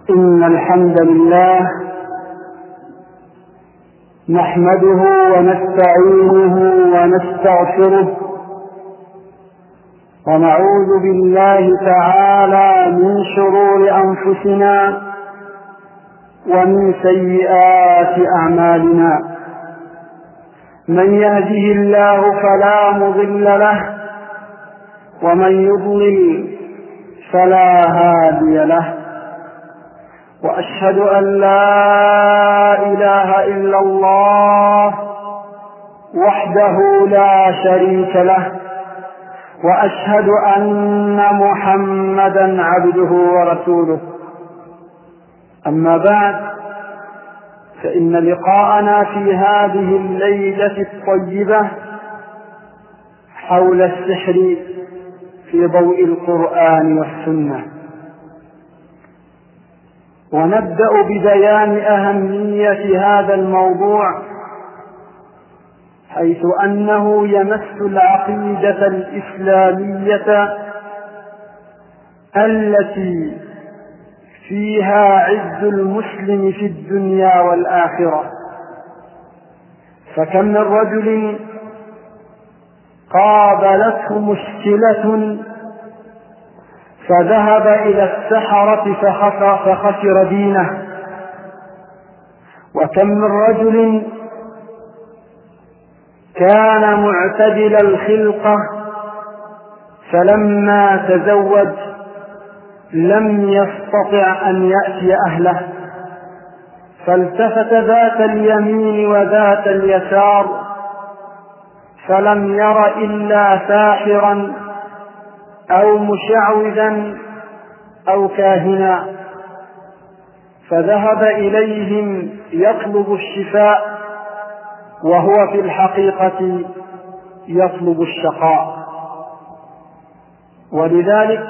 إن الحمد لله نحمده ونستعينه ونستغفره ونعوذ بالله تعالى من شرور أنفسنا ومن سيئات أعمالنا. من يهده الله فلا مضل له ومن يضلل فلا هادي له، وأشهد أن لا إله إلا الله وحده لا شريك له، وأشهد أن محمدا عبده ورسوله. أما بعد، فإن لقاءنا في هذه الليلة الطيبة حول السحر في ضوء القرآن والسنة، ونبدأ ببيان أهمية هذا الموضوع، حيث أنه يمس العقيدة الإسلامية التي فيها عز المسلم في الدنيا والآخرة. فكم من رجل قابلته مشكلة فذهب إلى السحرة فخسر دينه، وكم من رجل كان معتدل الخلقة فلما تزوج لم يستطع أن يأتي أهله، فالتفت ذات اليمين وذات اليسار فلم ير إلا ساحرا أو مشعوذا أو كاهنا، فذهب إليهم يطلب الشفاء وهو في الحقيقة يطلب الشقاء. ولذلك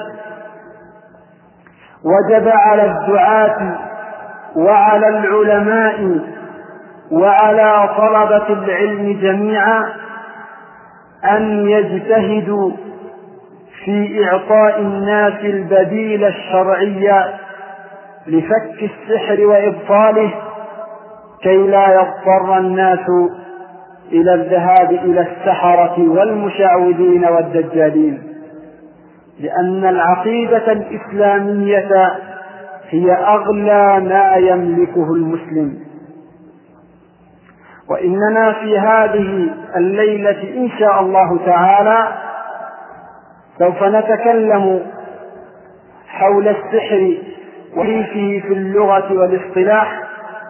وجب على الدعاة وعلى العلماء وعلى طلبة العلم جميعا أن يجتهدوا في إعطاء الناس البديل الشرعي لفك السحر وإبطاله، كي لا يضطر الناس إلى الذهاب إلى السحرة والمشعوذين والدجالين، لأن العقيدة الإسلامية هي أغلى ما يملكه المسلم. وإننا في هذه الليلة إن شاء الله تعالى سوف نتكلم حول السحر وتعريفه في اللغة والاصطلاح،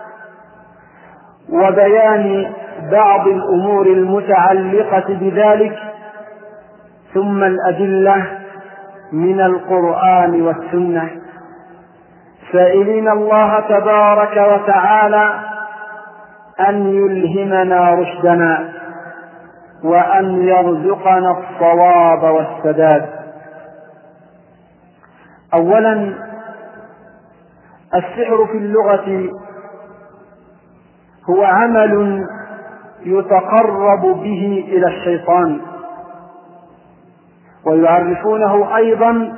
وبيان بعض الأمور المتعلقة بذلك، ثم الأدلة من القرآن والسنة، سائلين الله تبارك وتعالى أن يلهمنا رشدنا وأن يرزقنا الصواب والسداد. أولا، السحر في اللغة هو عمل يتقرب به إلى الشيطان، ويعرفونه أيضا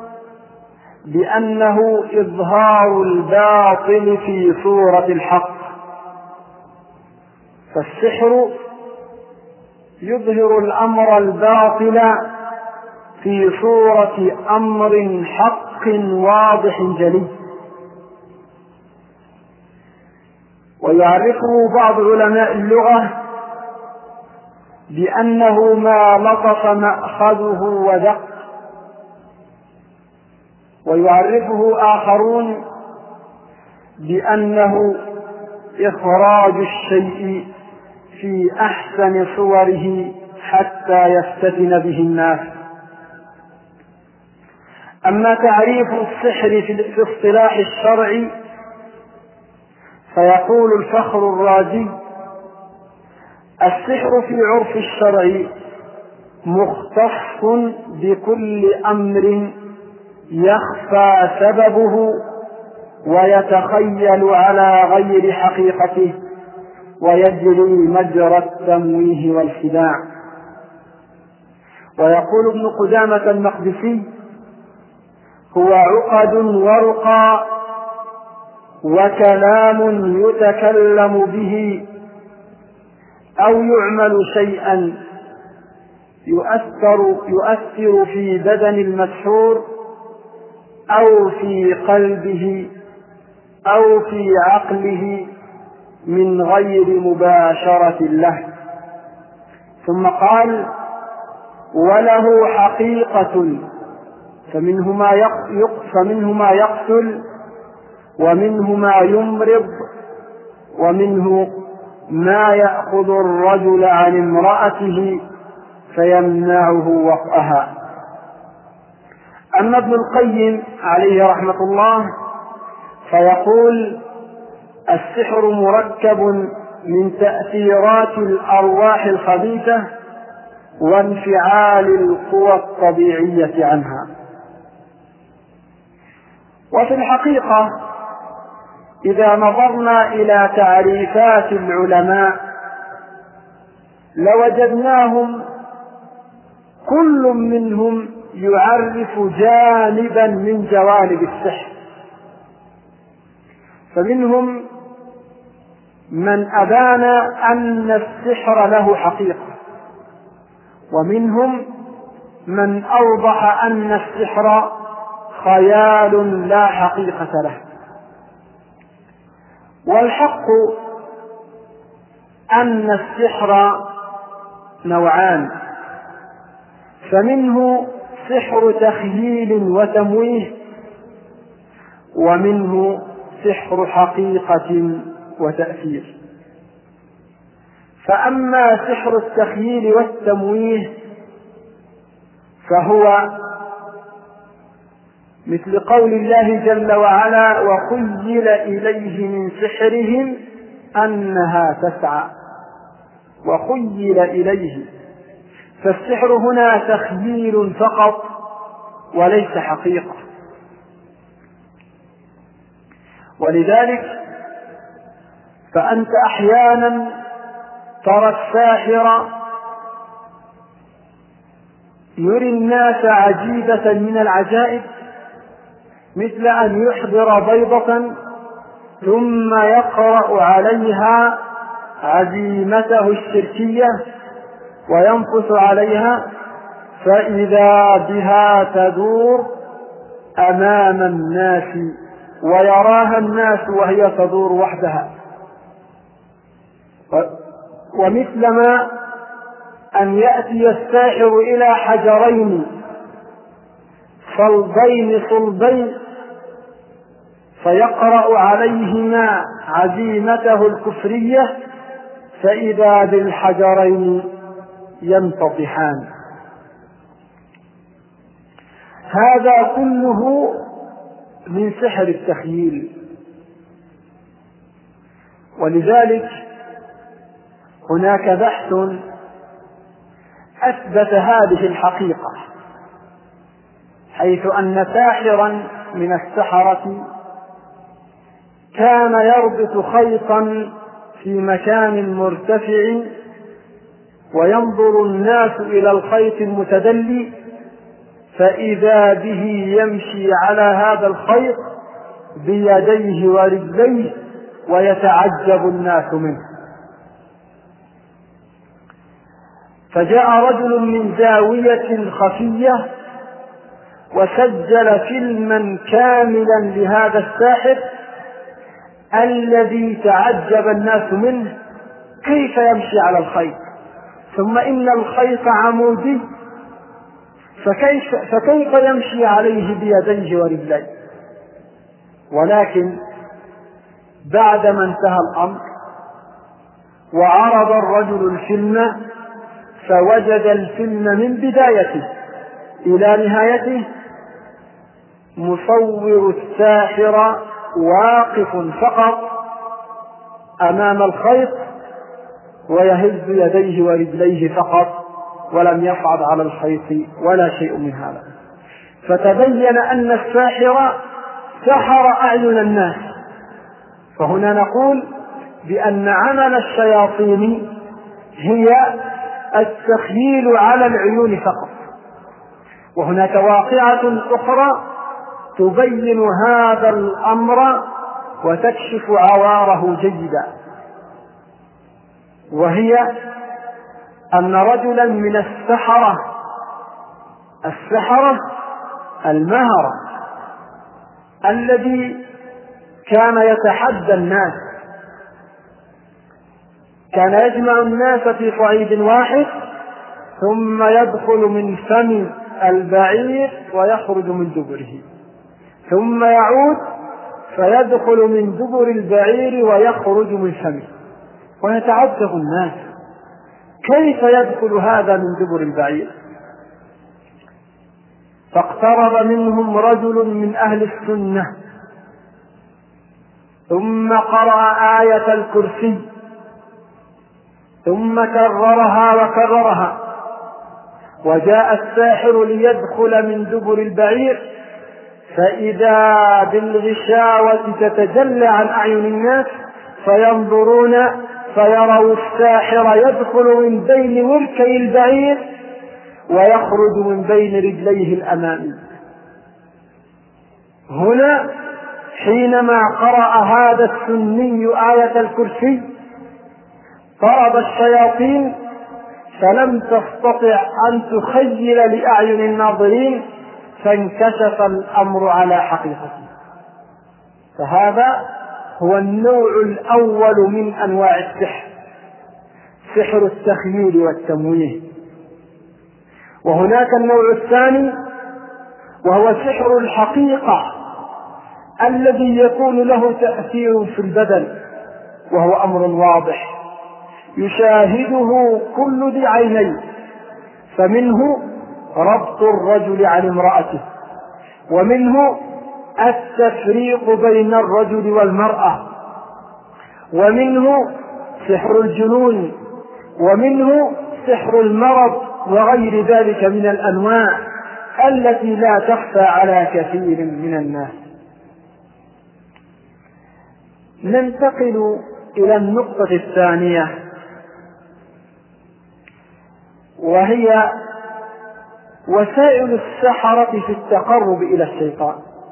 بأنه إظهار الباطل في صورة الحق. فالسحر يظهر الأمر الباطل في صورة أمر حق واضح جلي. ويعرفه بعض علماء اللغة بأنه ما لطف مأخذه ودق، ويعرفه آخرون بأنه إخراج الشيء في أحسن صوره حتى يفتتن به الناس. أما تعريف السحر في اصطلاح الشرع فيقول الفخر الرازي: السحر في عرف الشرع مختص بكل أمر يخفى سببه ويتخيل على غير حقيقته ويجري مجرى التمويه والخداع. ويقول ابن قدامة المقدسي: هو عقد ورقى وكلام يتكلم به أو يعمل شيئا يؤثر في بدن المسحور أو في قلبه أو في عقله من غير مباشرة له. ثم قال: وله حقيقة، فمنه ما يقتل، ومنه ما يمرض، ومنه ما يأخذ الرجل عن امرأته فيمنعه وطئها. أما ابن القيم عليه رحمة الله فيقول: السحر مركب من تأثيرات الأرواح الخبيثة وانفعال القوى الطبيعية عنها. وفي الحقيقة إذا نظرنا إلى تعريفات العلماء لوجدناهم كل منهم يعرف جانبا من جوانب السحر. فمنهم من أبان أن السحر له حقيقة، ومنهم من أوضح أن السحر خيال لا حقيقة له. والحق أن السحر نوعان، فمنه سحر تخييل وتمويه، ومنه سحر حقيقة وتأثير. فأما سحر التخييل والتمويه فهو مثل قول الله جل وعلا: وخيل إليه من سحرهم أنها تسعى. وخيل إليه، فالسحر هنا تخييل فقط وليس حقيقة. ولذلك فأنت أحيانا ترى الساحر يري الناس عجيبة من العجائب، مثل أن يحضر بيضة ثم يقرأ عليها عزيمته الشركية وينفث عليها فإذا بها تدور أمام الناس ويراها الناس وهي تدور وحدها. ومثلما أن يأتي الساحر إلى حجرين صلبين فيقرأ عليهما عزيمته الكفرية فإذا بالحجرين ينتطحان. هذا كله من سحر التخييل. ولذلك هناك بحث أثبت هذه الحقيقة، حيث أن ساحرا من السحرة كان يربط خيطا في مكان مرتفع وينظر الناس إلى الخيط المتدلي فإذا به يمشي على هذا الخيط بيديه ورجليه ويتعجب الناس منه. فجاء رجل من زاوية خفية وسجل فيلما كاملا لهذا الساحر الذي تعجب الناس منه، كيف يمشي على الخيط، ثم إن الخيط عمودي، فكيف يمشي عليه بيديه ورجليه. ولكن بعدما انتهى الأمر وعرض الرجل الفيلم فوجد الفيلم من بدايته إلى نهايته مصور الساحر واقف فقط أمام الخيط ويهز يديه ورجليه فقط ولم يصعد على الخيط ولا شيء من هذا. فتبين أن الساحر سحر أعين الناس. فهنا نقول بأن عمل الشياطين هي التخييل على العيون فقط. وهناك واقعة أخرى تبين هذا الأمر وتكشف عواره جيدا، وهي أن رجلا من السحرة المهرة الذي كان يتحدى الناس، كان يجمع الناس في صعيد واحد ثم يدخل من فم البعير ويخرج من دبره، ثم يعود فيدخل من دبر البعير ويخرج من فمه، ويتعجب الناس كيف يدخل هذا من دبر البعير. فاقترب منهم رجل من أهل السنة ثم قرأ آية الكرسي ثم كررها، وجاء الساحر ليدخل من دبر البعير، فإذا بالغشاوة تتجلى عن أعين الناس فينظرون فيروا الساحر يدخل من بين وركي البعير ويخرج من بين رجليه الأمامي. هنا حينما قرأ هذا السني آية الكرسي طرد الشياطين، فلم تستطع أن تخيل لأعين الناظرين، فانكشف الأمر على حقيقته. فهذا هو النوع الأول من أنواع السحر، سحر التخييل والتمويه. وهناك النوع الثاني وهو سحر الحقيقة الذي يكون له تأثير في البدن، وهو أمر واضح يشاهده كل ذي عينين، فمنه ربط الرجل عن امرأته، ومنه التفريق بين الرجل والمرأة، ومنه سحر الجنون، ومنه سحر المرض، وغير ذلك من الأنواع التي لا تخفى على كثير من الناس. ننتقل إلى النقطة الثانية، وهي وسائل السحرة في التقرب إلى الشيطان.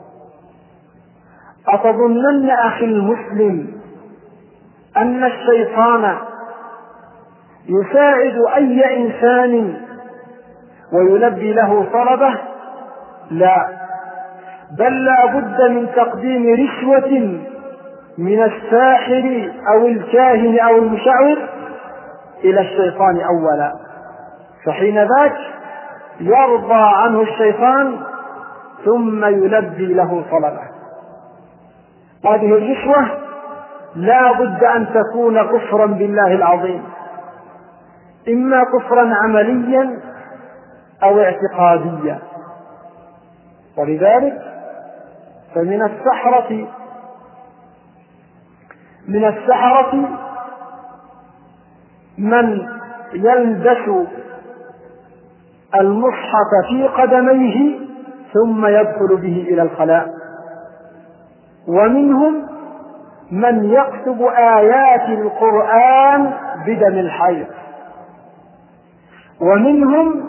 أتظنن أخي المسلم أن الشيطان يساعد أي إنسان ويلبي له طلبه؟ لا، بل لا بد من تقديم رشوة من الساحر أو الكاهن أو المشعوذ إلى الشيطان أولا، فحين ذاك يرضى عنه الشيطان ثم يلبي له طلبه. هذه الرشوة لا بد أن تكون كفرا بالله العظيم، إما كفرا عمليا أو اعتقاديا. ولذلك فمن السحرة من يلبس المصحف في قدميه ثم يدخل به إلى الخلاء، ومنهم من يكتب آيات القرآن بدم الحيض، ومنهم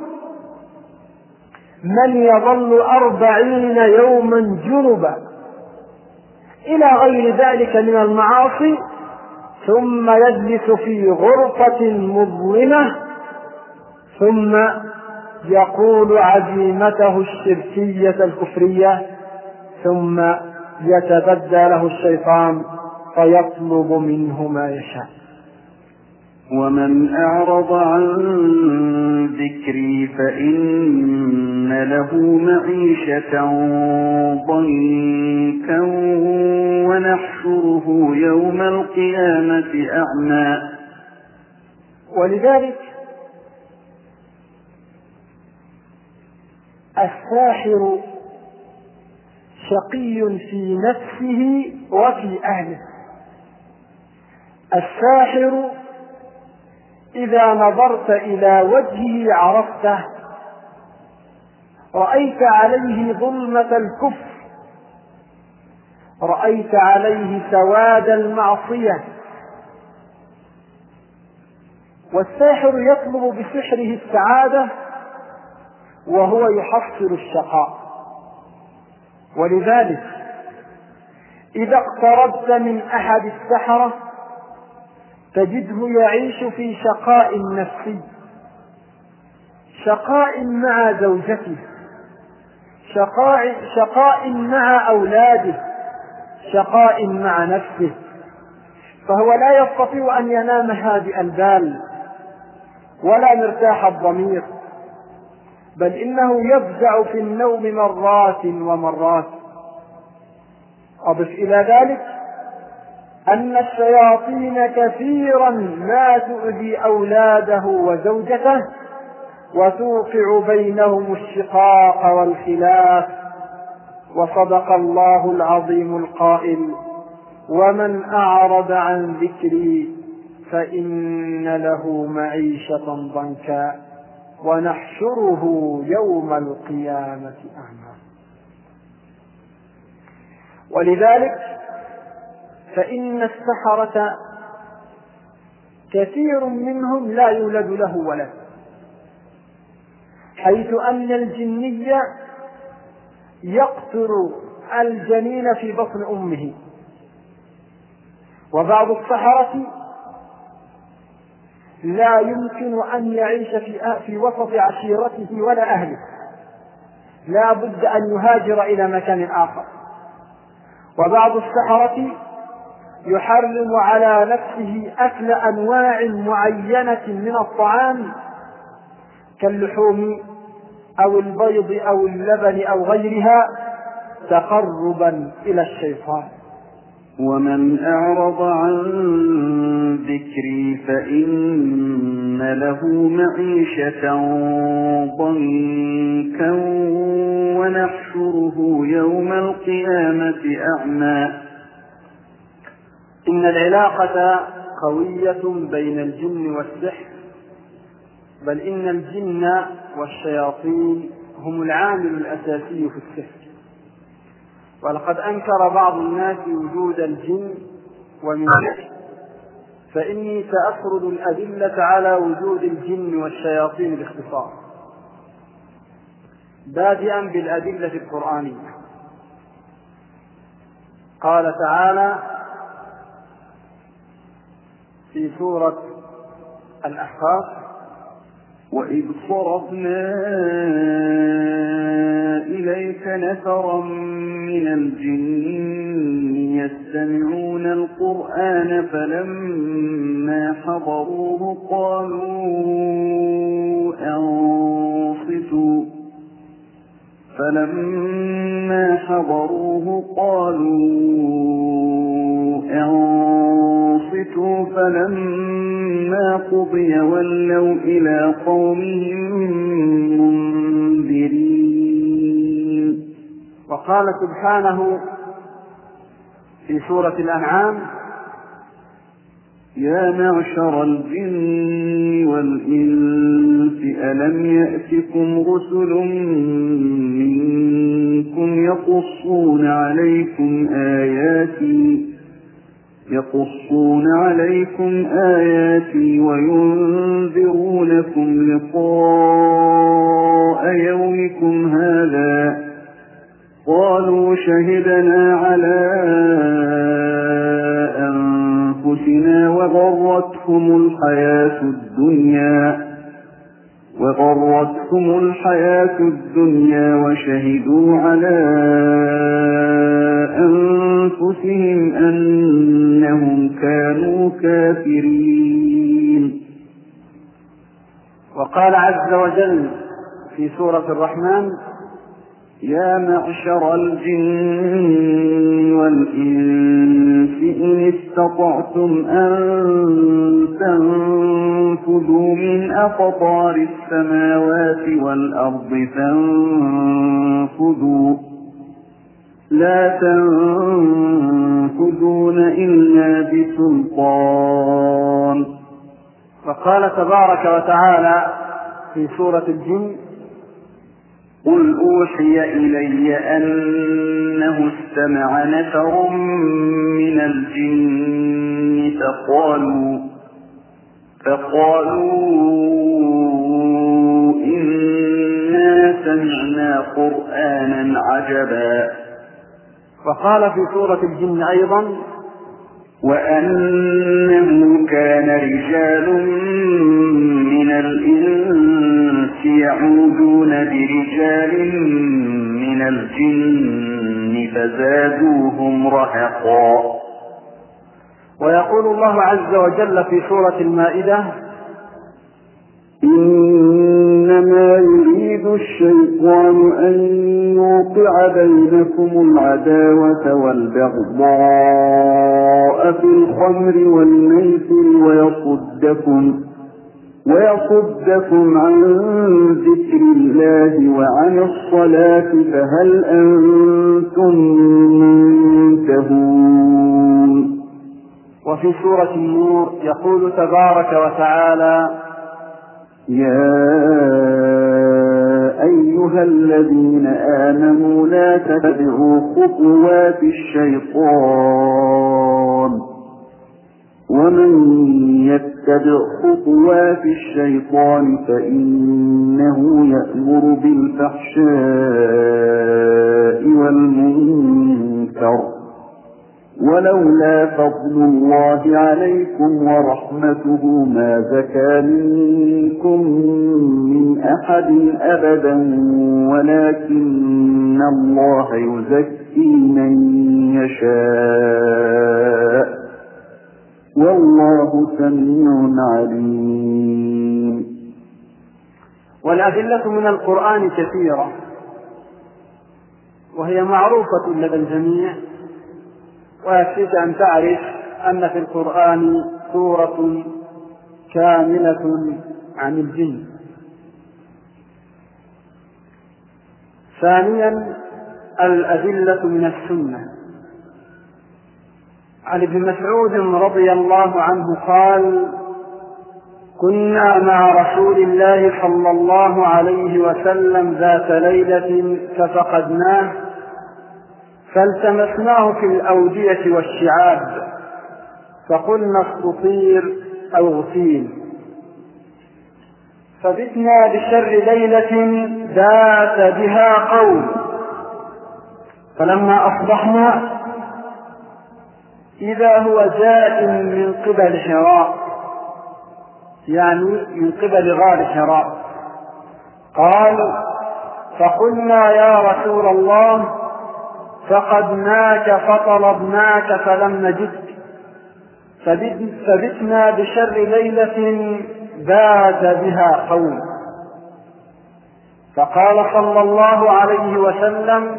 من يظل 40 يوما جنبا، إلى غير ذلك من المعاصي، ثم يجلس في غرفة مظلمة ثم يقول عزيمته الشركية الكفرية، ثم يتبدى له الشيطان فيطلب منه ما يشاء. ومن أعرض عن ذكري فإن له معيشة ضنكا ونحشره يوم القيامة أعمى. ولذلك الساحر شقي في نفسه وفي أهله. الساحر إذا نظرت إلى وجهه عرفته، رأيت عليه ظلمة الكفر، رأيت عليه سواد المعصية. والساحر يطلب بسحره السعادة وهو يحصل الشقاء. ولذلك إذا اقتربت من أحد السحرة تجده يعيش في شقاء نفسي، شقاء مع زوجته، شقاء مع أولاده، شقاء مع نفسه، فهو لا يستطيع أن ينام هادئ البال ولا مرتاح الضمير، بل إنه يفزع في النوم مرات ومرات. أضف إلى ذلك أن الشياطين كثيرا ما تؤذي أولاده وزوجته وتوقع بينهم الشقاق والخلاف. وصدق الله العظيم القائل: ومن أعرض عن ذكري فإن له معيشة ضنكا ونحشره يوم القيامة أعمى. ولذلك فإن السحرة كثير منهم لا يولد له ولد، حيث أن الجني يقتل الجنين في بطن أمه، وبعض السحرة لا يمكن أن يعيش في وسط عشيرته ولا أهله، لا بد أن يهاجر إلى مكان آخر. وبعض السحرة يحرم على نفسه أكل أنواع معينة من الطعام كاللحوم أو البيض أو اللبن أو غيرها تقربا إلى الشيطان. ومن أعرض عن ذكري فإن له معيشة ضنكا ونحشره يوم القيامة أعمى. إن العلاقة قوية بين الجن والسحر، بل إن الجن والشياطين هم العامل الأساسي في السحر. ولقد أنكر بعض الناس وجود الجن ومن السحر، فإني سأفرد الأدلة على وجود الجن والشياطين باختصار، بادئا بالأدلة القرآنية. قال تعالى في سورة الأحقاف: وإذ صرفنا إليك نفرا من الجن يستمعون القرآن فلما حضروه قالوا أنصتوا فلما قضي ولوا إلى قومهم منذرين. وقال سبحانه في سورة الأنعام: يا معشر الجن والإنس ألم يأتكم رسل منكم يقصون عليكم آياتي وينذرونكم لقاء يومكم هذا قالوا شهدنا على أنفسنا وغرتهم الحياة الدنيا وشهدوا على أنفسهم أنهم كانوا كافرين. وقال عز وجل في سورة الرحمن: يا معشر الجن والإنس إن استطعتم أن تنفذوا من أقطار السماوات والأرض فانفذوا لا تنفذون إلا بسلطان. وقال تبارك وتعالى في سورة الجن: قل أوحي إلي أنه استمع نفر من الجن فقالوا إنا سمعنا قرآنا عجبا. وقال في سورة الجن أيضا: وأنه كان رجال من الإنس يعوذون برجال من الجن فزادوهم رهقا. ويقول الله عز وجل في سورة المائدة: إنما يريد الشيطان أن يوقع بينكم العداوة والبغضاء في الخمر والميسر ويصدكم عن ذكر الله وعن الصلاة فهل أنتم منتهون. وفي سورة النور يقول تبارك وتعالى: يا أيها الذين آمنوا لا تتبعوا خطوات الشيطان ومن يتبع خطوات الشيطان فإنه يأمر بالفحشاء والمنكر ولولا فضل الله عليكم ورحمته ما زكى منكم من أحد أبدا ولكن الله يزكي من يشاء والله سميع عليم. والأدلة من القرآن كثيرة وهي معروفة لدى الجميع، ويكفيك أن تعرف أن في القرآن سورة كاملة عن الجن. ثانيا الأدلة من السنة. عن ابن مسعود رضي الله عنه قال: كنا مع رسول الله صلى الله عليه وسلم ذات ليلة ففقدناه فالتمسناه في الأودية والشعاب فقلنا استطير أو اغتيل، فبتنا بشر ليلة ذات بها قوم، فلما أصبحنا إذا هو جاء من قبل حراء، يعني من قبل غار حراء. قال: فقلنا يا رسول الله فقدناك فطلبناك فلم نجدك، فبتنا بشر ليلة بات بها قوم. فقال صلى الله عليه وسلم: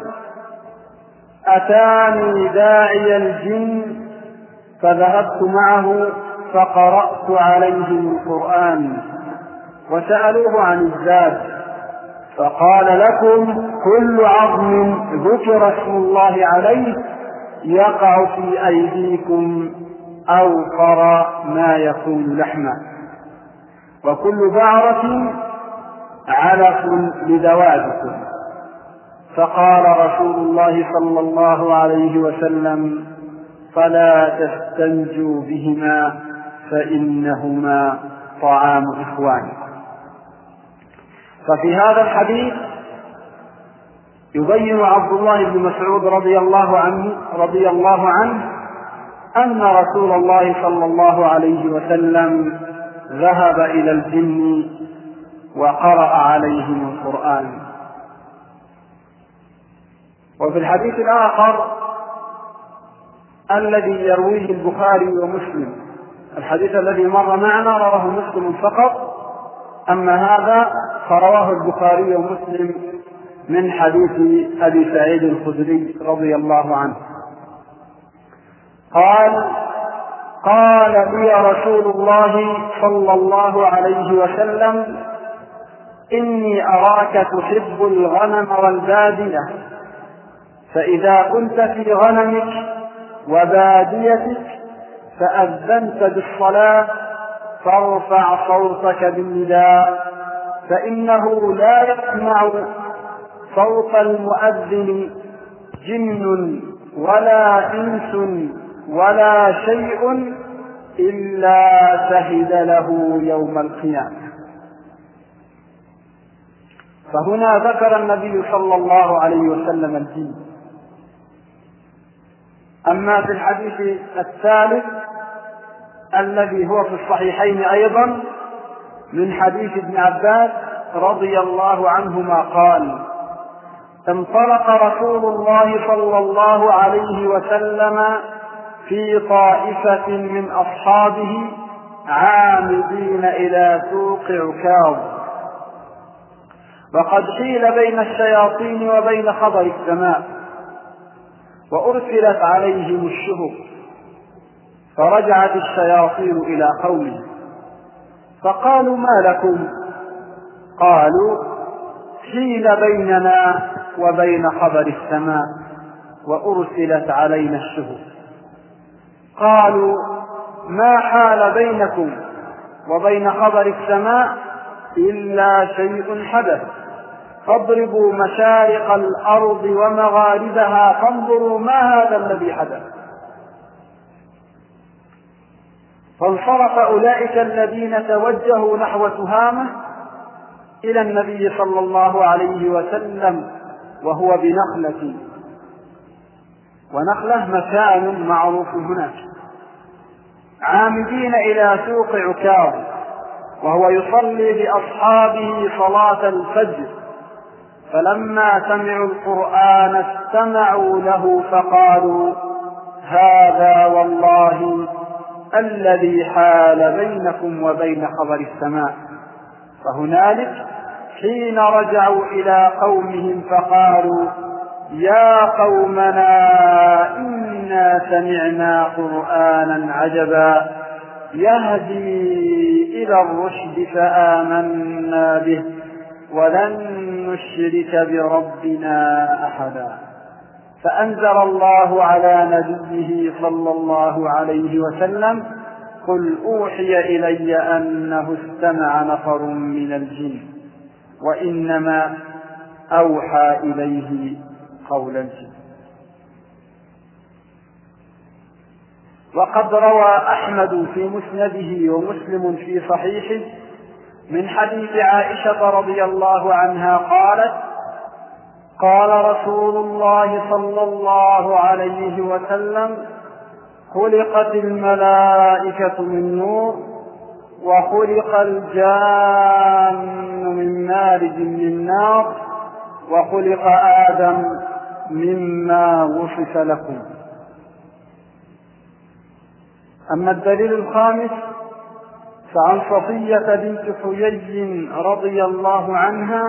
أتاني داعي الجن فذهبت معه فقرأت عليهم القرآن وسألوه عن الزاد، فقال: لكم كل عظم ذكر اسم الله عليه يقع في أيديكم أوقر ما يكون لحما، وكل بعرة علف لذواتكم. فقال رسول الله صلى الله عليه وسلم: فلا تستنجوا بهما فإنهما طعام إخوانكم. ففي هذا الحديث يبين عبد الله بن مسعود رضي الله عنه أن رسول الله صلى الله عليه وسلم ذهب إلى الجن وقرأ عليهم القرآن. وفي الحديث الآخر الذي يرويه البخاري ومسلم، الحديث الذي مر معنا رواه مسلم فقط، أما هذا فرواه البخاري ومسلم من حديث أبي سعيد الخدري رضي الله عنه قال لي رسول الله صلى الله عليه وسلم: إني أراك تحب الغنم والبادية، فإذا كنت في غنمك وباديتك فأذنت بالصلاة فارفع صوتك بالنداء، فإنه لا يسمع صوت المؤذن جن ولا إنس ولا شيء إلا شهد له يوم القيامة. فهنا ذكر النبي صلى الله عليه وسلم الجن، أما في الحديث الثالث الذي هو في الصحيحين أيضا من حديث ابن عباس رضي الله عنهما قال: انطلق رسول الله صلى الله عليه وسلم في طائفة من أصحابه عامدين إلى سوق عكاظ، وقد حيل بين الشياطين وبين خبر السماء، وأرسلت عليهم الشهب، فرجعت الشياطين إلى قومه فقالوا: ما لكم؟ قالوا: حيل بيننا وبين خبر السماء وأرسلت علينا الشهب. قالوا: ما حال بينكم وبين خبر السماء إلا شيء حدث، فاضربوا مشارق الأرض ومغاربها فانظروا ما هذا الذي حدث. فانصرف أولئك الذين توجهوا نحو تهامة إلى النبي صلى الله عليه وسلم وهو بنخلة، ونخلة مكان معروف هناك، عامدين إلى سوق عكاظ، وهو يصلي بأصحابه صلاة الفجر، فلما سمعوا القرآن استمعوا له فقالوا: هذا والله الذي حال بينكم وبين خبر السماء. فهنالك حين رجعوا إلى قومهم فقالوا: يا قومنا إنا سمعنا قرآنا عجبا يهدي إلى الرشد فآمنا به ولن نشرك بربنا أحدا. فأنزل الله على نبيه صلى الله عليه وسلم: قل أوحي إلي أنه استمع نفر من الجن وإنما أوحى إليه قول الجن. وقد روى أحمد في مسنده ومسلم في صحيحه من حديث عائشة رضي الله عنها قالت: قال رسول الله صلى الله عليه وسلم: خلقت الملائكة من نور، وخلق الجان من مارج من نار، وخلق آدم مما وصف لكم. أما الدليل الخامس فعن صفية بنت حيي رضي الله عنها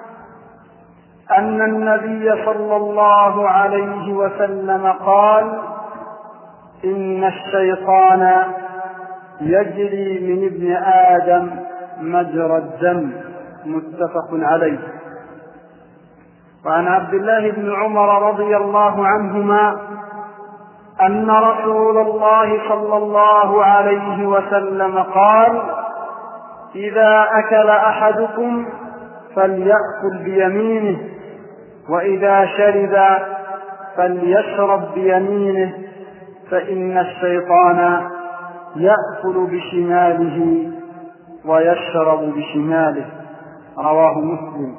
أن النبي صلى الله عليه وسلم قال: إن الشيطان يجري من ابن آدم مجرى الدم، متفق عليه. وعن عبد الله بن عمر رضي الله عنهما أن رسول الله صلى الله عليه وسلم قال: إذا أكل أحدكم فليأكل بيمينه، وإذا شرب فليشرب بيمينه، فإن الشيطان يأكل بشماله ويشرب بشماله. رواه مسلم.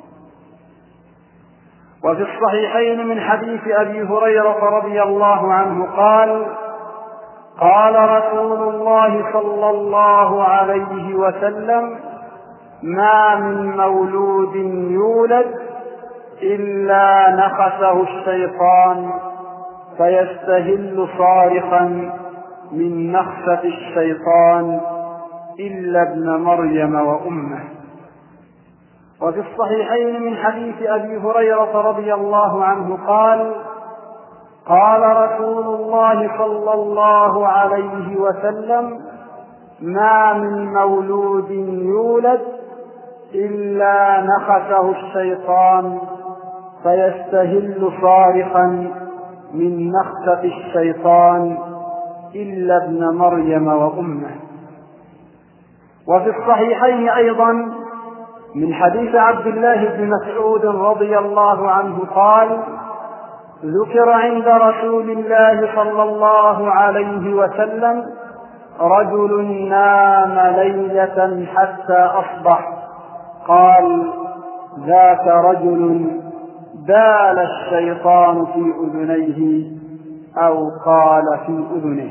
وفي الصحيحين من حديث أبي هريرة رضي الله عنه قال: قال رسول الله صلى الله عليه وسلم: ما من مولود يولد إلا نخسه الشيطان فيستهل صارخا من نخسة الشيطان إلا ابن مريم وأمه. وفي الصحيحين من حديث أبي هريرة رضي الله عنه قال: قال رسول الله صلى الله عليه وسلم: ما من مولود يولد إلا نخسه الشيطان فيستهل صارخا من نخسة الشيطان إلا ابن مريم وأمه. وفي الصحيحين أيضا من حديث عبد الله بن مسعود رضي الله عنه قال: ذكر عند رسول الله صلى الله عليه وسلم رجل نام ليلة حتى أصبح، قال: ذاك رجل بال الشيطان في أذنيه أو قال في أذنه.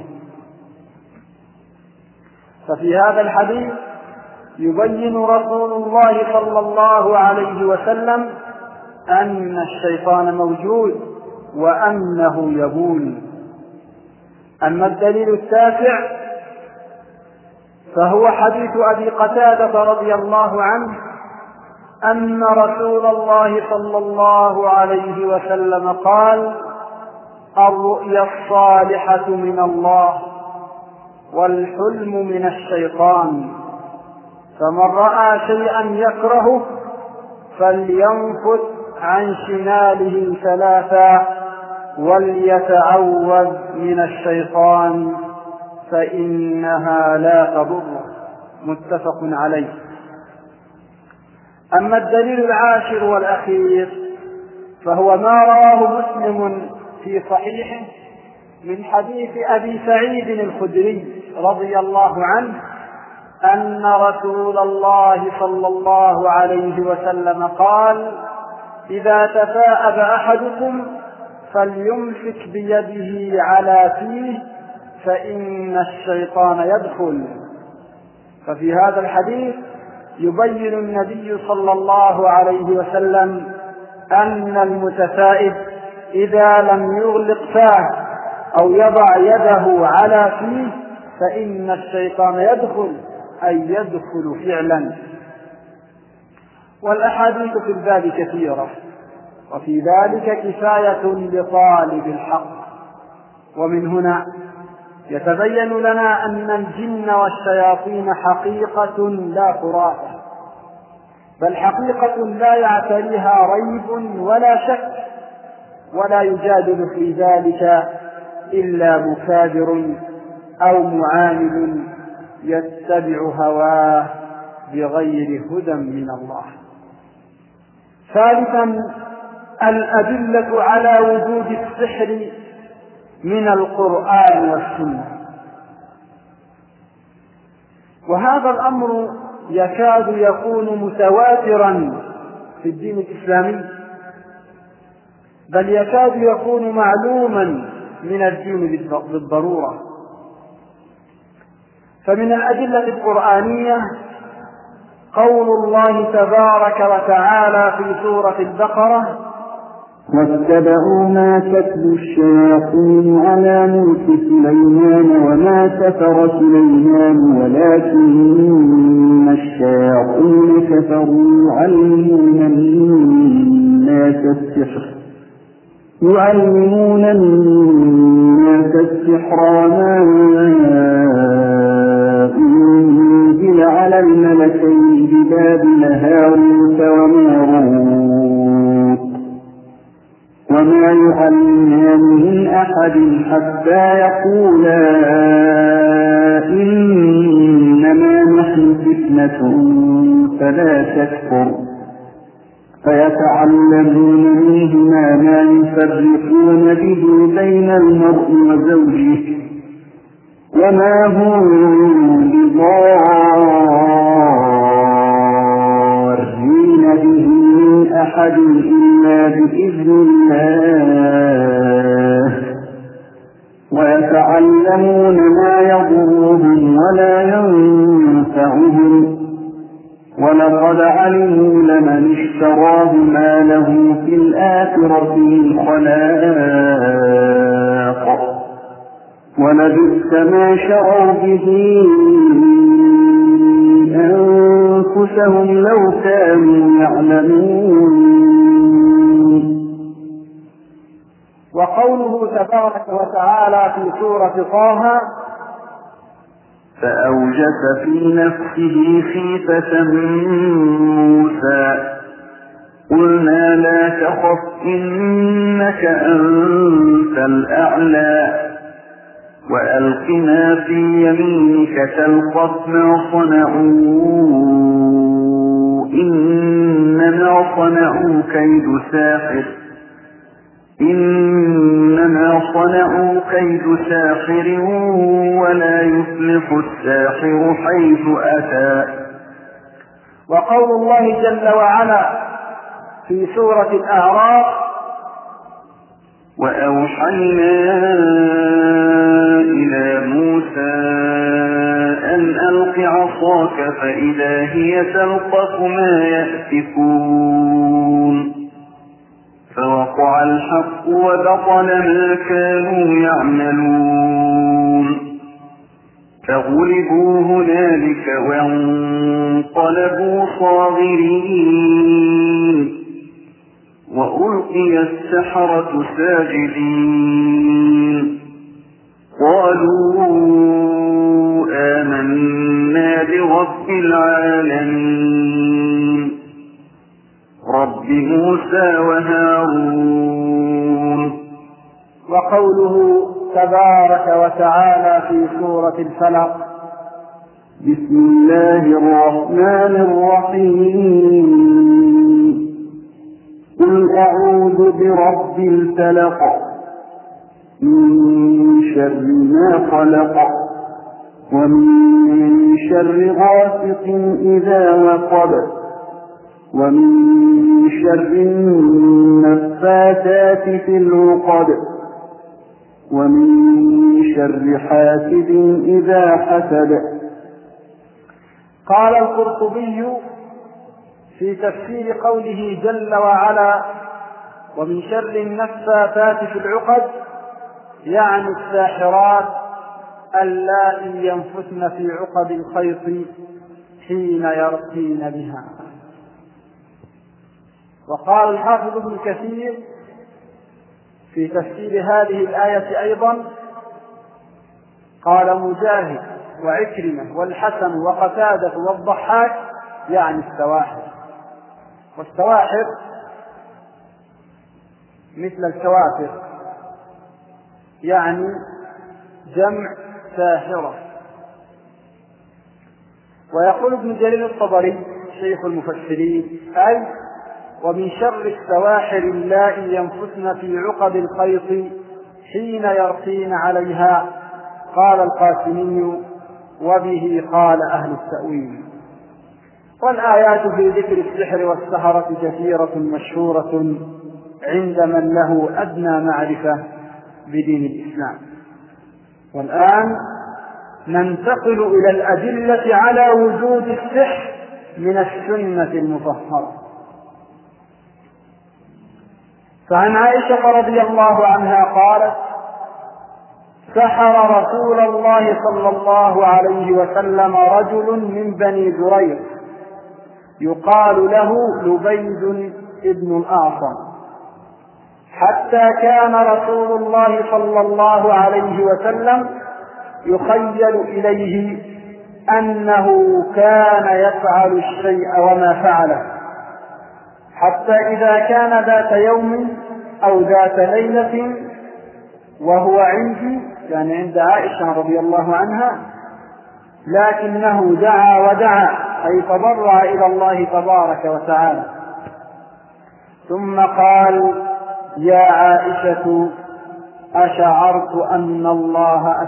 ففي هذا الحديث يبين رسول الله صلى الله عليه وسلم أن الشيطان موجود وأنه يبول. أما الدليل التاسع فهو حديث أبي قتادة رضي الله عنه أن رسول الله صلى الله عليه وسلم قال: الرؤيا الصالحة من الله والحلم من الشيطان، فمن رأى شيئا يكرهه فلينفث عن شماله ثلاثا وليتعوذ من الشيطان فإنها لا تضره. متفق عليه. أما الدليل العاشر والأخير فهو ما رواه مسلم في صحيحه من حديث أبي سعيد الخدري رضي الله عنه أن رسول الله صلى الله عليه وسلم قال: إذا تثاءب أحدكم فليمسك بيده على فيه فإن الشيطان يدخل. ففي هذا الحديث يبين النبي صلى الله عليه وسلم أن المتثائب إذا لم يغلق فاه أو يضع يده على فيه فإن الشيطان يدخل، أي يدخل فعلا. والأحاديث في الباب كثيرة، وفي ذلك كفاية لطالب الحق. ومن هنا يتبين لنا أن الجن والشياطين حقيقة لا خرافة، بل حقيقة لا يعتريها ريب ولا شك، ولا يجادل في ذلك إلا مكابر أو معاند يتبع هواه بغير هدى من الله. ثالثا الأدلة على وجود السحر من القرآن والسنة. وهذا الأمر يكاد يكون متواترا في الدين الإسلامي، بل يكاد يكون معلوما من الدين بالضرورة. فمن الأدلة القرآنية قول الله تبارك وتعالى في سورة البقرة: واتبعوا ما تتلو الشياطين على ملك سليمان وما كفر سليمان ولكن الشياطين كفروا يعلمون الناس السحر وما أنزل على الملكين ببابل هاروت وماروت وما يعلمان من أحد حتى يقولا إنما نحن فتنة فلا تكفر، فيتعلمون منهما ما يفرقون به بين المرء وزوجه وما هم بضارين به من أحد إلا بإذن الله، ويتعلمون ما يضرهم ولا ينفعهم، ولقد علموا لمن اشتراه ما له في الآخرة من خلاق، ولبئس ما شروا به أنفسهم لو كانوا يعلمون. وقوله تبارك وتعالى في سورة طه: فأوجس في نفسه خيفة موسى قلنا لا تخف إنك أنت الأعلى وألق ما في يمينك تلقف ما صنعوا إنما صنعوا كيد ساحر ولا يفلح الساحر حيث أتى. وقول الله جل وعلا في سورة الأعراف: وأوحينا إلى موسى أن ألق عصاك فإذا هي تلقف ما يأفكون فوقع الحق وبطل ما كانوا يعملون فغلبوا هنالك وانقلبوا صاغرين وألقي السحرة ساجدين قالوا آمنا برب العالمين رب موسى وهارون. وقوله تبارك وتعالى في سورة الفلق بسم الله الرحمن الرحيم قل أعوذ برب الفلق من شر ما خلق ومن شر غاسق إذا وقب ومن شر النفاثات في العقد ومن شر حاسد إذا حسد. قال القرطبي في تفسير قوله جل وعلا ومن شر النفاثات في العقد يعني الساحرات اللائي ينفثن في عقد الخيط حين يرقين بها. وقال الحافظ ابن كثير في تفسير هذه الآية أيضا قال مجاهد وعكرمة والحسن وقتادة والضحاك يعني السواحر، والسواحر مثل الكوافر يعني جمع ساحرة. ويقول ابن جرير الطبري شيخ المفسرين أي ومن شر السواحر اللائي ينفثن في عقد الخيط حين يرقين عليها. قال القاسمي وبه قال أهل التأويل. والآيات في ذكر السحر والسحرة كثيرة مشهورة عند من له أدنى معرفة بدين الإسلام. والآن ننتقل إلى الأدلة على وجود السحر من السنة المطهرة. فعن عائشة رضي الله عنها قالت سحر رسول الله صلى الله عليه وسلم رجل من بني زريق يقال له لبيد ابن الأعصم حتى كان رسول الله صلى الله عليه وسلم يخيل إليه أنه كان يفعل الشيء وما فعله، حتى إذا كان ذات يوم أو ذات ليلة وهو عندي يعني عند عائشة رضي الله عنها لكنه دعا ودعا أي تضرع إلى الله تبارك وتعالى ثم قال يا عائشة أشعرت أن الله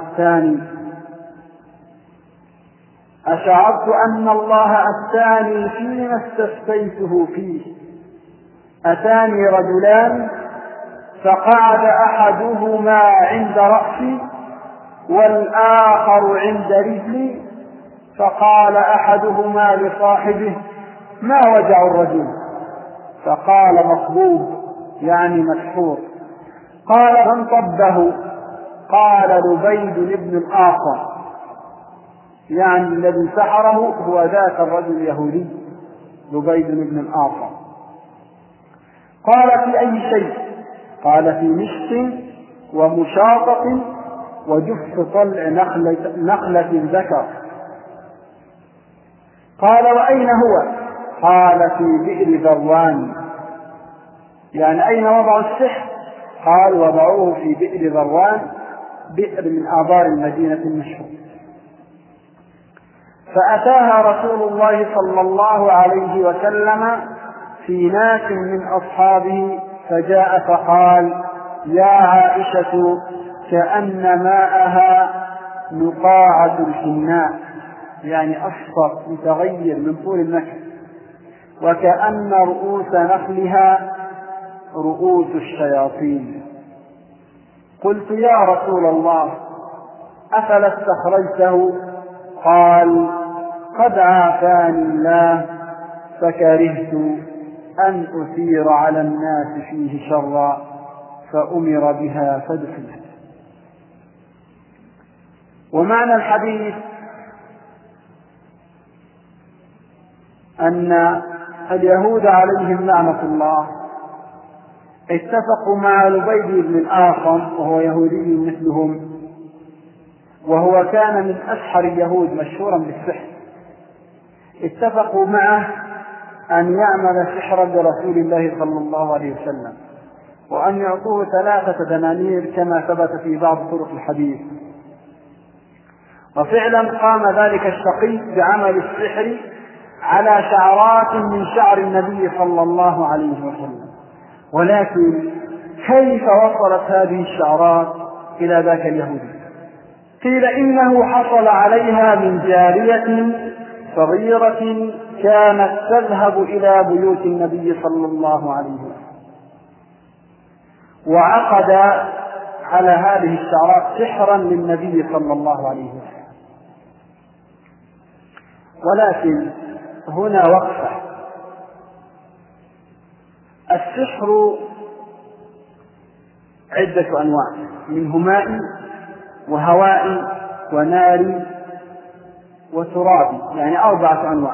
أتاني فيما استفتيته فيه. أتاني رجلان فقعد أحدهما عند رأسي والآخر عند رجلي فقال أحدهما لصاحبه ما وجع الرجل؟ فقال مصبوب يعني مسحور. قال من طبه؟ قال لبيد ابن الآخر يعني الذي سحره هو ذاك الرجل اليهودي لبيد ابن الآخر. قال في أي شيء؟ قال في مشط ومشاطة وجف طلع نخلة ذكر. قال وأين هو؟ قال في بئر ذروان يعني أين وضع السحر؟ قال وضعوه في بئر ذروان بئر من آبار المدينة المشهور. فأتاها رسول الله صلى الله عليه وسلم في ناس من أصحابه فجاء فقال يا عائشة كأن ماءها نقاعة الحناء يعني أصفر متغير من طول النكر وكأن رؤوس نخلها رؤوس الشياطين قلت يا رسول الله أفلا استخرجته؟ قال قد عافاني الله فكرهت أن أثير على الناس فيه شرا فأمر بها فدخلت. ومعنى الحديث أن اليهود عليهم لعنة الله اتفقوا مع لبيد بن الآخم وهو يهودي مثلهم، وهو كان من أسحر اليهود مشهورا بالسحر، اتفقوا معه أن يعمل سحرا لرسول الله صلى الله عليه وسلم، وأن يعطوه 3 دنانير كما ثبت في بعض طرق الحديث. وفعلا قام ذلك الشقي بعمل السحر على شعرات من شعر النبي صلى الله عليه وسلم. ولكن كيف وصلت هذه الشعرات إلى ذاك اليهودي؟ قيل إنه حصل عليها من جارية صغيرة كانت تذهب إلى بيوت النبي صلى الله عليه وسلم، وعقد على هذه الشعرات سحرا للنبي صلى الله عليه وسلم. ولكن هنا وقفة. السحر عدة أنواع، منه ماء وهواء ونار وتراب، يعني 4 أنواع.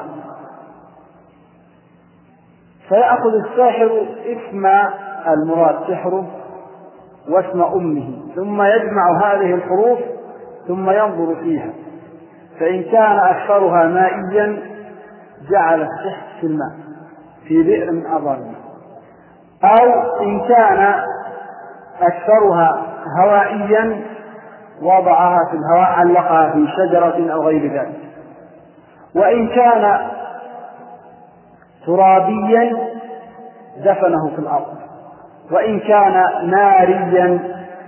فيأخذ الساحر اسم المراد سحره واسم أمه، ثم يجمع هذه الحروف ثم ينظر فيها، فإن كان أكثرها مائيا جعل السحر في الماء في بئر من أبار الماء، أو إن كان أكثرها هوائيا وضعها في الهواء، علقها في شجرة أو غير ذلك، وإن كان ترابيا دفنه في الأرض، وإن كان ناريا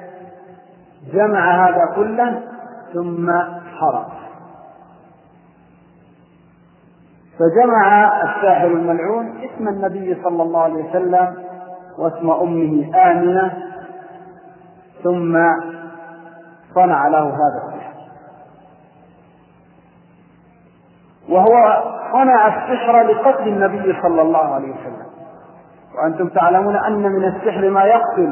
جمع هذا كله ثم حرق. فجمع الساحر الملعون اسم النبي صلى الله عليه وسلم واسم أمه آمنة، ثم صنع له هذا السحر. وهو صنع السحر لقتل النبي صلى الله عليه وسلم، وأنتم تعلمون أن من السحر ما يقتل،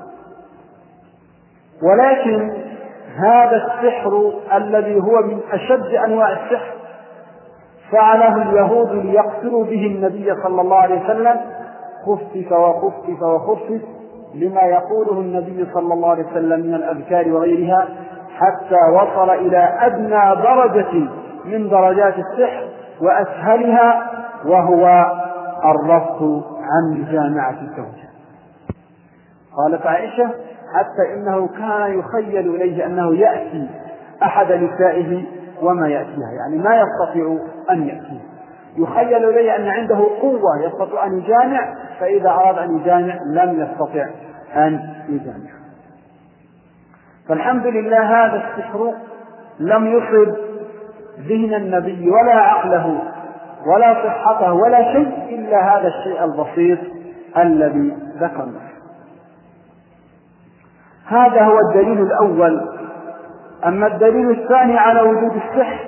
ولكن هذا السحر الذي هو من أشد أنواع السحر فعله اليهود ليقتلوا به النبي صلى الله عليه وسلم، خفف وخفف وخفف لما يقوله النبي صلى الله عليه وسلم من الأذكار وغيرها، حتى وصل إلى أدنى درجة من درجات السحر وأسهلها، وهو الرفض عن مجامعة الزوجة. قالت عائشة حتى إنه كان يخيل إليه أنه يأتي أحد نسائه وما يأتيها، يعني ما يستطيع أن يأتيه، يخيل إليه أن عنده قوة يستطيع أن يجامع، فإذا أراد أن يجامع لم يستطع أن يجامع. فالحمد لله هذا السحر لم يصب ذهن النبي ولا عقله ولا صحته ولا شيء إلا هذا الشيء البسيط الذي ذكرنا. هذا هو الدليل الأول. أما الدليل الثاني على وجود السحر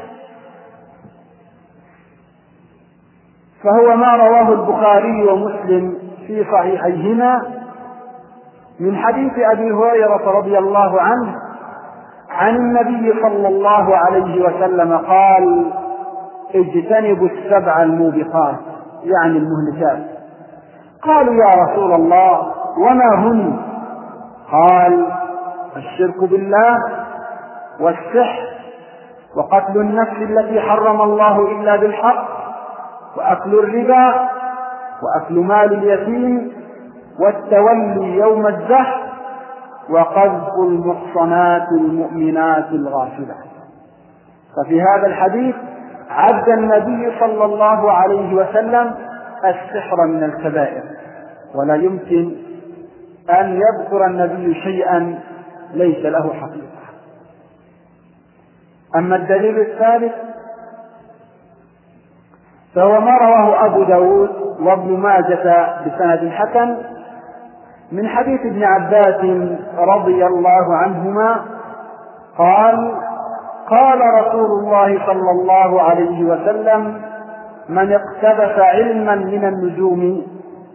فهو ما رواه البخاري ومسلم في صحيحيهما من حديث أبي هريرة رضي الله عنه عن النبي صلى الله عليه وسلم قال: اجتنبوا 7 الموبقات، يعني المهلكات. قالوا: يا رسول الله وما هن؟ قال: الشرك بالله، والسحر، وقتل النفس التي حرم الله إلا بالحق، وأكل الربا، وأكل مال اليتيم، والتولي يوم الزحف، وقذف المحصنات المؤمنات الغافلات. ففي هذا الحديث عد النبي صلى الله عليه وسلم السحر من الكبائر، ولا يمكن أن يذكر النبي شيئا ليس له حقيقة. أما الدليل الثالث فهو ما رواه أبو داود وابن ماجة بسند حسن من حديث ابن عباس رضي الله عنهما قال: قال رسول الله صلى الله عليه وسلم: من اقتبس علما من النجوم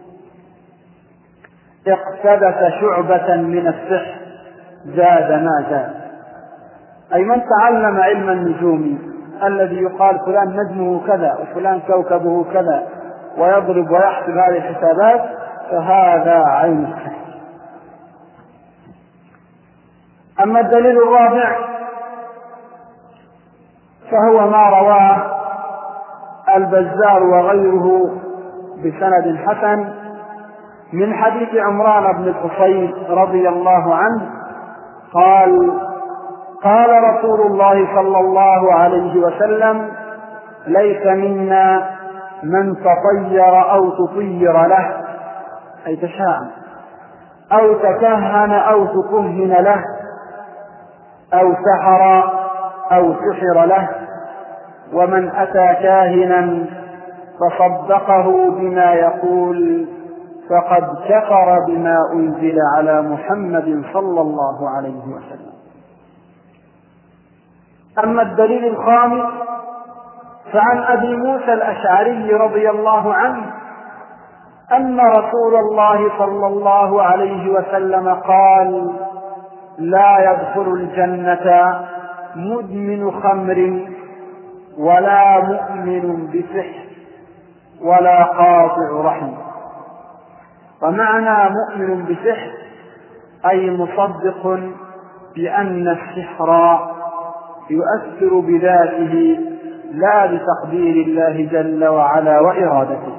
اقتبس شعبة من السحر زاد ما زاد. أي من تعلم علم النجوم الذي يقال فلان نجمه كذا وفلان كوكبه كذا ويضرب ويحسب هذه الحسابات، فهذا عين السحر. أما الدليل الرابع فهو ما رواه البزار وغيره بسند حسن من حديث عمران بن الحصين رضي الله عنه قال: قال رسول الله صلى الله عليه وسلم: ليس منا من تطير أو تطير له، أي تشاءم، أو تكهن أو تكهن له، أو سحر أو سحر له، ومن أتى كاهنا فصدقه بما يقول فقد كفر بما أنزل على محمد صلى الله عليه وسلم. أما الدليل الخامس فعن أبي موسى الأشعري رضي الله عنه أن رسول الله صلى الله عليه وسلم قال: لا يدخل الجنة مدمن خمر ولا مؤمن بسحر ولا قاطع رحم. ومعنى مؤمن بسحر أي مصدق بأن السحر يؤثر بذاته لا بتقدير الله جل وعلا وإرادته.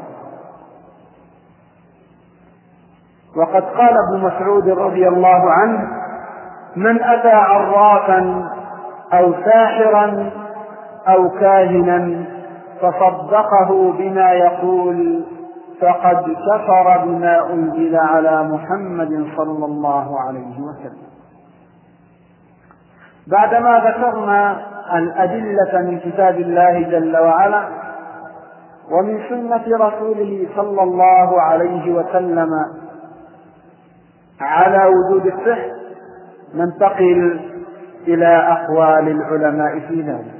وقد قال ابن مسعود رضي الله عنه: من أتى عرافا أو ساحرا أو كاهنا فصدقه بما يقول فقد كفر بما أنزل على محمد صلى الله عليه وسلم. بعدما ذكرنا الأدلة من كتاب الله جل وعلا ومن سنة رسوله صلى الله عليه وسلم على وجود السحر، ننتقل إلى أقوال العلماء في ذلك.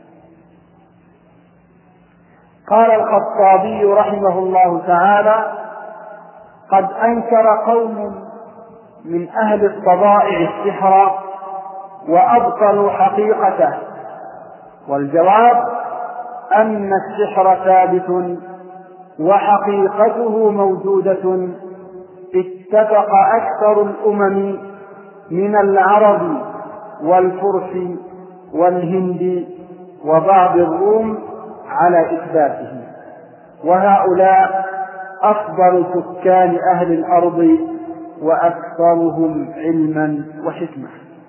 قال الخطابي رحمه الله تعالى: قد أنكر قوم من أهل الطبائع السحر وأبطلوا حقيقته، والجواب أن السحر ثابت وحقيقته موجودة. اتفق أكثر الأمم من العرب والفرس والهند وبعض الروم على إثباته، وهؤلاء أفضل سكان أهل الأرض وأكثرهم علما وحكمة.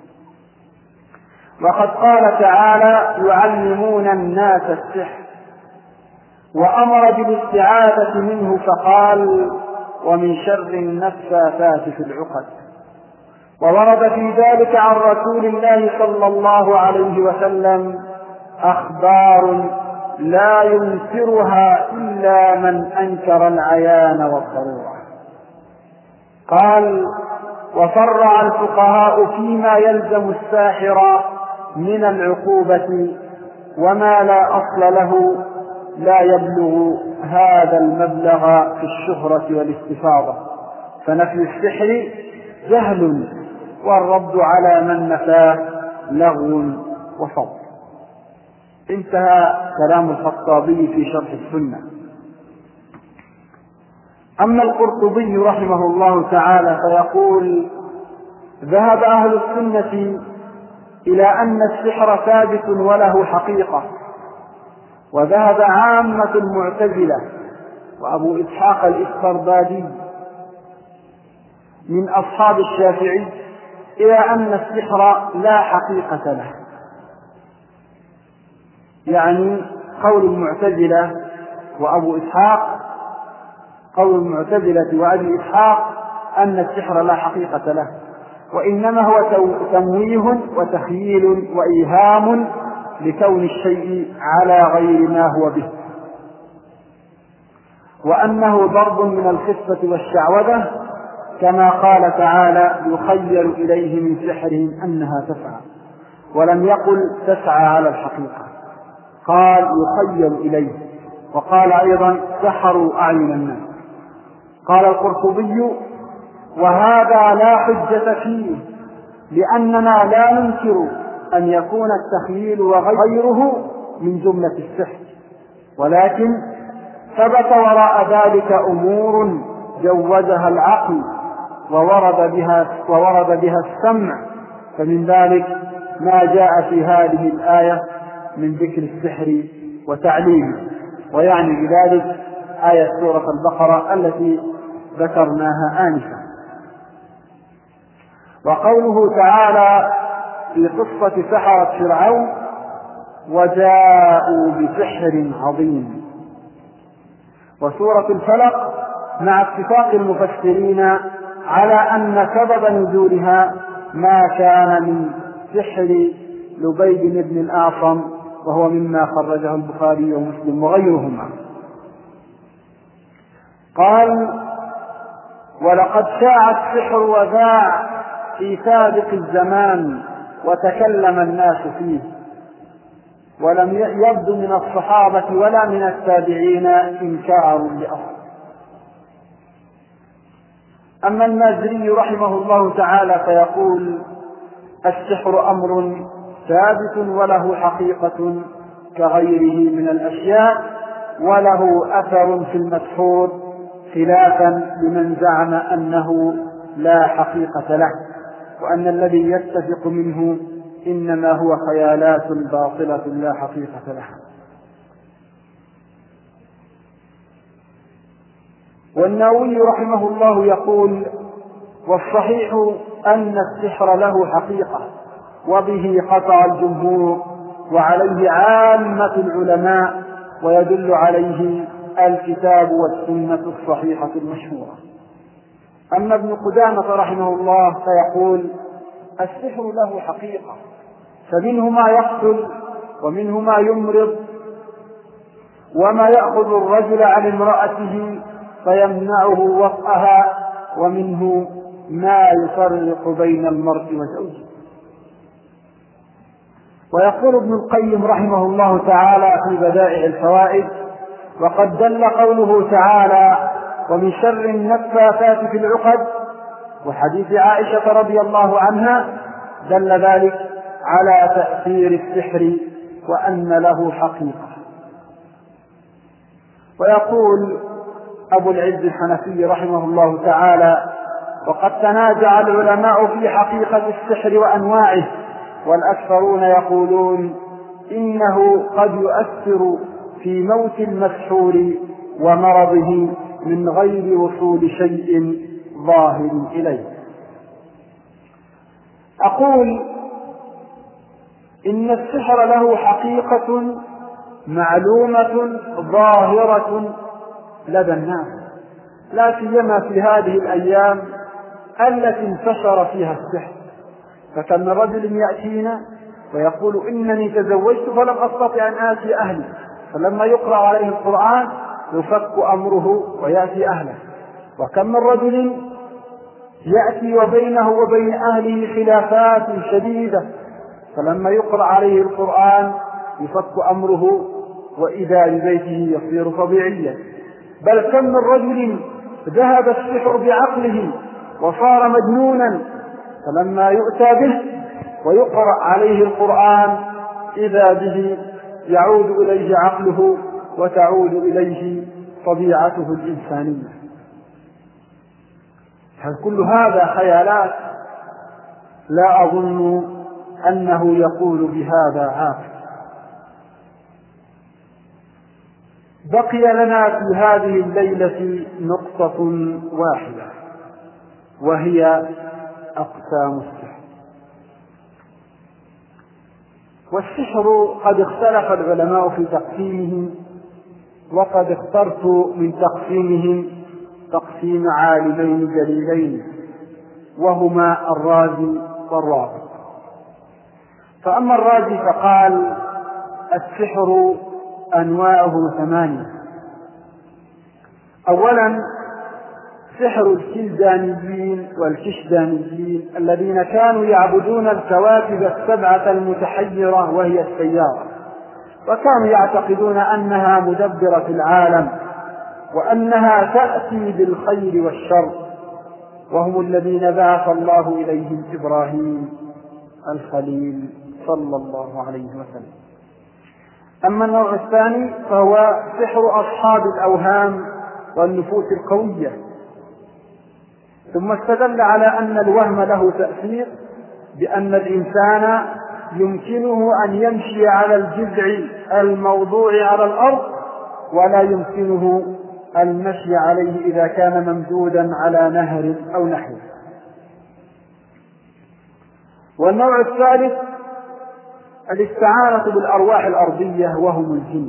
وقد قال تعالى: يعلمون الناس السحر، وأمر بالاستعاذة منه فقال: ومن شر النفاثات في العقد. وورد في ذلك عن رسول الله صلى الله عليه وسلم أخبار لا ينكرها إلا من أنكر العيان والضرورة. قال: وفرع الفقهاء فيما يلزم الساحر من العقوبة وما لا أصل له لا يبلغ هذا المبلغ في الشهرة والاستفاضة، فنفي السحر جهل والرد على من نفاه لغو وفضل. انتهى كلام الخطابي في شرح السنة. أما القرطبي رحمه الله تعالى فيقول: ذهب أهل السنة إلى أن السحر ثابت وله حقيقة، وذهب عامة المعتزلة وأبو إسحاق الإسفربادي من أصحاب الشافعي إلى أن السحر لا حقيقة له. يعني قول المعتزلة وأبو إسحاق، قول المعتزلة وأبي إسحاق أن السحر لا حقيقة له، وإنما هو تمويه وتخييل وإيهام لكون الشيء على غير ما هو به، وأنه ضرب من الخفة والشعوذة كما قال تعالى يخيل إليه من سحرهم أنها تسعى، ولم يقل تسعى على الحقيقة، قال يخيل إليه. وقال أيضا سحروا أعين الناس. قال القرطبي وهذا لا حجة فيه، لأننا لا ننكر أن يكون التخييل وغيره من جملة السحر، ولكن ثبت وراء ذلك أمور جوزها العقل وورد بها السمع، فمن ذلك ما جاء في هذه الآية من ذكر السحر وتعليمه، ويعني بذلك آية سورة البقرة التي ذكرناها آنفا. وقوله تعالى في قصة سحرة فرعون وجاءوا بسحر عظيم. وسورة الفلق مع اتفاق المفسرين على أن سبب نزولها ما كان من سحر لبيد بن الأعصم، وهو مما خرجه البخاري ومسلم وغيرهما. قال ولقد شاع السحر وذاع في سابق الزمان وتكلم الناس فيه، ولم يبدو من الصحابة ولا من التابعين إنكار لأصل. أما المازري رحمه الله تعالى فيقول السحر أمر ثابت وله حقيقة كغيره من الأشياء، وله أثر في المسحور، خلافا لمن زعم أنه لا حقيقة له، وأن الذي يتفق منه إنما هو خيالات باطلة لا حقيقة لها. والنووي رحمه الله يقول والصحيح أن السحر له حقيقة، وبه قطع الجمهور وعليه عامة العلماء، ويدل عليه الكتاب والسنة الصحيحة المشهورة. أما ابن قدامة رحمه الله فيقول السحر له حقيقة، فمنه ما يقتل ومنه ما يمرض، وما يأخذ الرجل عن امرأته فيمنعه وطئها، ومنه ما يفرق بين المرء وزوجه. ويقول ابن القيم رحمه الله تعالى في بدائع الفوائد وقد دل قوله تعالى ومن شر النفاثات في العقد وحديث عائشة رضي الله عنها دل ذلك على تأثير السحر وأن له حقيقة. ويقول أبو العز الحنفي رحمه الله تعالى وقد تنازع العلماء في حقيقة السحر وأنواعه، والأكثرون يقولون إنه قد يؤثر في موت المسحور ومرضه من غير وصول شيء ظاهر إليه. أقول إن السحر له حقيقة معلومة ظاهرة لدى الناس، لا سيما في هذه الأيام التي انتشر فيها السحر. فكم من رجل يأتينا ويقول إنني تزوجت فلم أستطع أن آتي أهلي، فلما يقرأ عليه القرآن يفك أمره ويأتي أهله. وكم من رجل يأتي وبينه وبين أهله خلافات شديدة، فلما يقرأ عليه القرآن يفك أمره وإذا ببيته يصير طبيعيا. بل كم من رجل ذهب السحر بعقله وصار مجنونا، فلما يؤتى به ويقرأ عليه القرآن إذا به يعود إليه عقله وتعود إليه طبيعته الإنسانية. كل هذا خيالات، لا أظن أنه يقول بهذا عاقل. بقي لنا في هذه الليلة نقطة واحدة، وهي أقسام السحر. والسحر قد اختلف العلماء في تقسيمه، وقد اخترت من تقسيمهم تقسيم عالمين جليلين وهما الرازي والرابط. فأما الرازي فقال السحر أنواعه 8. أولا سحر الكلدانيين والكشدانيين الذين كانوا يعبدون الكواكب السبعة المتحيرة وهي السيارة، وكانوا يعتقدون أنها مدبرة العالم وأنها تأتي بالخير والشر، وهم الذين بعث الله إليهم إبراهيم الخليل صلى الله عليه وسلم. أما النوع الثاني فهو سحر أصحاب الأوهام والنفوس القوية، ثم استدل على أن الوهم له تأثير بأن الإنسان يمكنه أن يمشي على الجذع الموضوع على الأرض ولا يمكنه المشي عليه إذا كان ممدودا على نهر أو نحوه. والنوع الثالث الاستعانة بالأرواح الأرضية وهم الجن.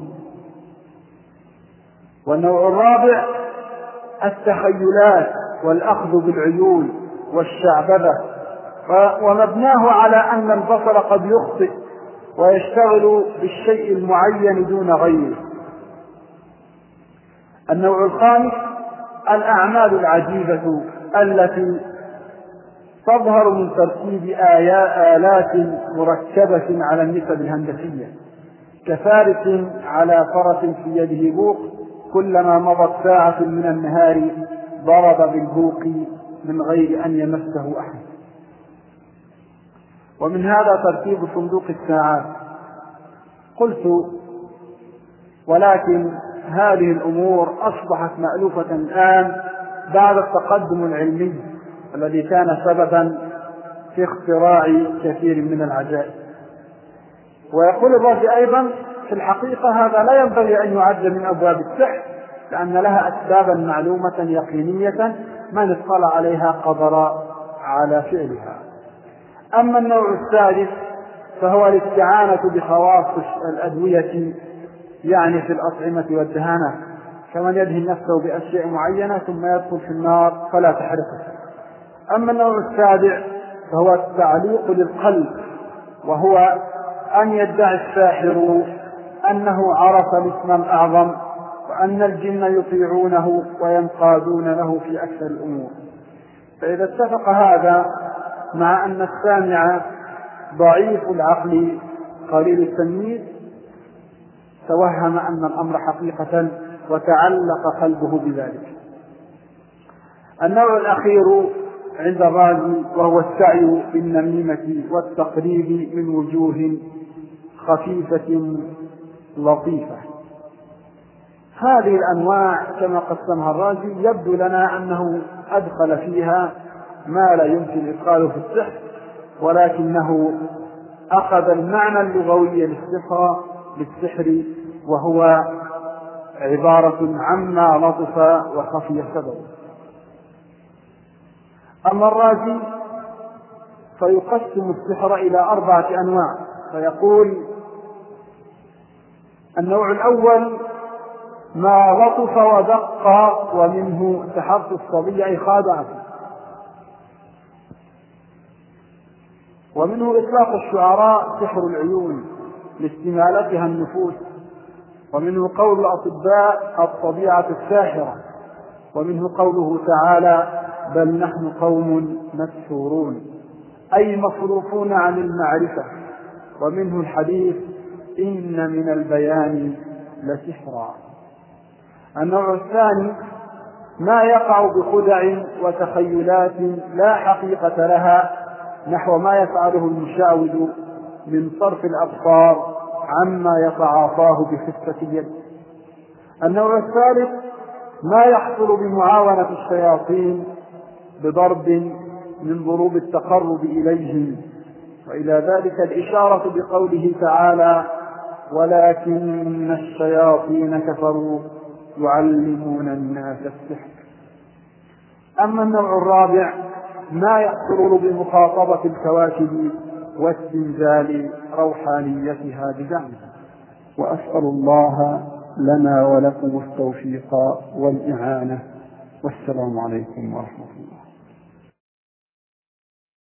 والنوع الرابع التخيلات والأخذ بالعيون والشعبذة، ومبناه على أن البصر قد يخطئ ويشتغل بالشيء المعين دون غيره. النوع الخامس الأعمال العجيبة التي تظهر من تركيب آلات مركبة على النسب الهندسية، كفارس على فرس في يده بوق، كلما مضت ساعة من النهار ضرب بالبوق من غير أن يمسه أحد. ومن هذا تركيب صندوق الساعات. قلت ولكن هذه الأمور أصبحت مألوفة الآن بعد التقدم العلمي الذي كان سببا في اختراع كثير من العجائب. ويقول الرازي أيضا في الحقيقة هذا لا ينبغي أن يعد من أبواب السحر، لأن لها أسبابا معلومة يقينية من اطلع عليها قدر على فعلها. أما النوع الثالث فهو الاستعانة بخواص الأدوية، يعني في الأطعمة والدهانات، كمن يدهن نفسه بأشياء معينة ثم يدخل في النار فلا تحرقه. أما النوع السابع فهو التعليق للقلب، وهو أن يدعي الساحر أنه عرف الاسم الأعظم وأن الجن يطيعونه وينقادون له في أكثر الأمور. فإذا اتفق هذا مع أن السامع ضعيف العقل قليل التمييز توهم أن الأمر حقيقة وتعلق قلبه بذلك. النوع الأخير عند الرازي وهو السعي بالنميمة والتقريب من وجوه خفيفة لطيفة. هذه الأنواع كما قسمها الرازي يبدو لنا أنه أدخل فيها ما لا يمكن إدخاله في السحر، ولكنه أخذ المعنى اللغوي للسحر وهو عبارة عما لطف وخفي سببه. أما الرازي فيقسم السحر إلى 4 أنواع، فيقول النوع الأول ما لطف ودق ومنه سحرت الصبي أي خادعته، ومنه إطلاق الشعراء سحر العيون لاستمالتها النفوس، ومنه قول الأطباء الطبيعة الساحرة، ومنه قوله تعالى بل نحن قوم مسحورون أي مصروفون عن المعرفة، ومنه الحديث إن من البيان لسحرا. النوع الثاني ما يقع بخدع وتخيلات لا حقيقة لها، نحو ما يفعله المشاود من صرف الأبصار عما يتعاطاه بخفة اليد. النوع الثالث ما يحصل بمعاونة الشياطين بضرب من ضروب التقرب إليهم، وإلى ذلك الإشارة بقوله تعالى ولكن الشياطين كفروا يعلمون الناس السحر. أما النوع الرابع ما يحصل بمخاطبة الكواكب واستنزال روحانيتها بزعمها. وأسأل الله لنا ولكم التوفيق والإعانة، والسلام عليكم ورحمة الله.